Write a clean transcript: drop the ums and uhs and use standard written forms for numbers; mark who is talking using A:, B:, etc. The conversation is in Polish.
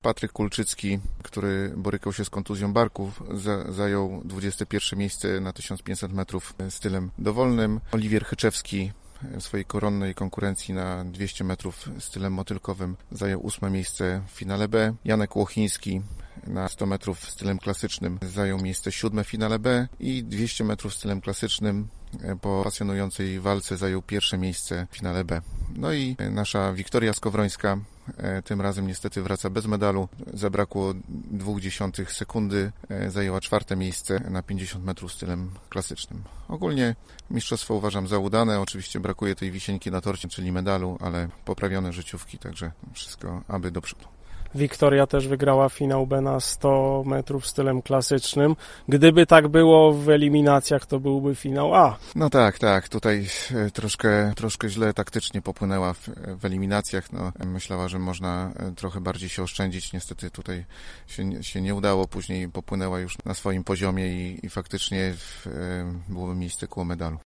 A: Patryk Kulczycki, który borykał się z kontuzją barków, zajął 21 miejsce na 1500 metrów stylem dowolnym. Oliwier Chyczewski w swojej koronnej konkurencji na 200 metrów stylem motylkowym zajął 8 miejsce w finale B. Janek Łochiński na 100 metrów stylem klasycznym zajął miejsce 7 w finale B i 200 metrów stylem klasycznym po pasjonującej walce zajął pierwsze miejsce w finale B. No i nasza Wiktoria Skowrońska tym razem niestety wraca bez medalu. Zabrakło 0,2 sekundy. Zajęła 4 miejsce na 50 metrów stylem klasycznym. Ogólnie mistrzostwo uważam za udane. Oczywiście brakuje tej wisienki na torcie, czyli medalu, ale poprawione życiówki, także wszystko aby do przodu.
B: Wiktoria też wygrała finał B na 100 metrów stylem klasycznym. Gdyby tak było w eliminacjach, to byłby finał A.
A: No tak. Tutaj troszkę źle taktycznie popłynęła w eliminacjach. No, myślała, że można trochę bardziej się oszczędzić. Niestety tutaj się nie udało. Później popłynęła już na swoim poziomie i faktycznie byłoby miejsce koło medalu.